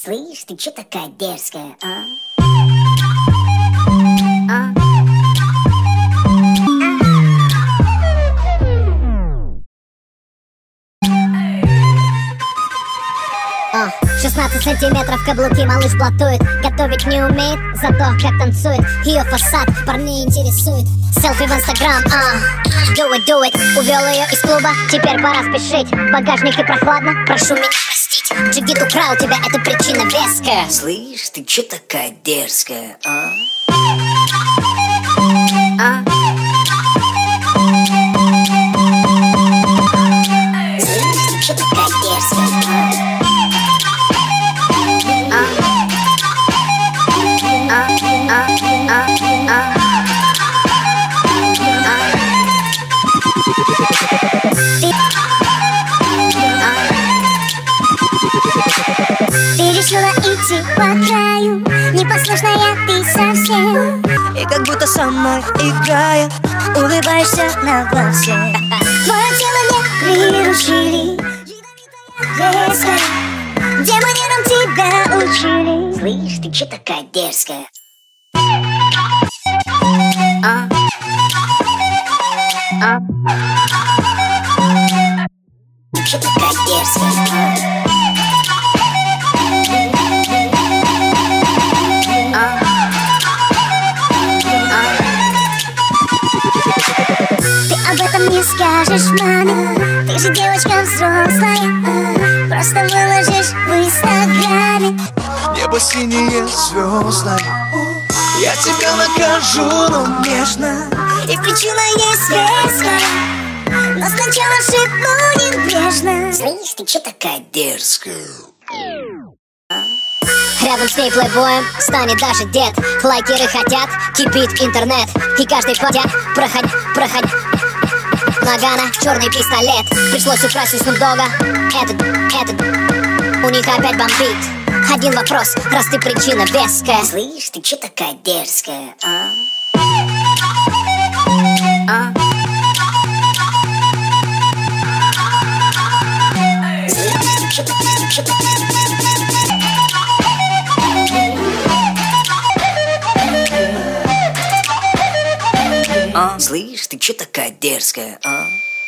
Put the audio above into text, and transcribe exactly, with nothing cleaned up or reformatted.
Слышь, ты чё такая дерзкая, а? А? О, шестнадцать сантиметров каблуки, малыш блатует. Готовить не умеет, зато как танцует. Ее фасад парней интересует. Селфи в инстаграм, а do it, do it. Увел ее из клуба, теперь пора спешить. В багажнике прохладно, прошу меня простить. Джигит украл тебя, это причина веская. Слышь, ты чё такая дерзкая, а? А? Слышь, ты чё такая дерзкая, а? Ты решила идти по краю, непослушная ты совсем. И как будто со мной играя, улыбаешься на глазе. Твое тело не приручили, резко демонерам тебя учили. Слышь, ты чё такая дерзкая? А? А? Ты чё такая дерзкая, а? Об этом не скажешь маме, ты же девочка взрослая. Просто выложишь в инстаграме. Небо синее, звездное. Я тебя накажу, но нежно. И причина есть веская, но сначала шепну небрежно. Слышь, ты чё такая Дерзкая. Рядом с ней плейбоем станет даже дед. Лайкеры хотят, кипит интернет. И каждый подя, проходя, проходя Нагана, черный пистолет. Пришлось украсть у Снупдога. Этот, этот у них опять бомбит. Один вопрос, раз ты причина веская. Слышь, ты чё такая дерзкая, а? А? Слышь, ты чё такая, ты чё такая, ты чё такая? А? Слышь, ты чё такая дерзкая, а?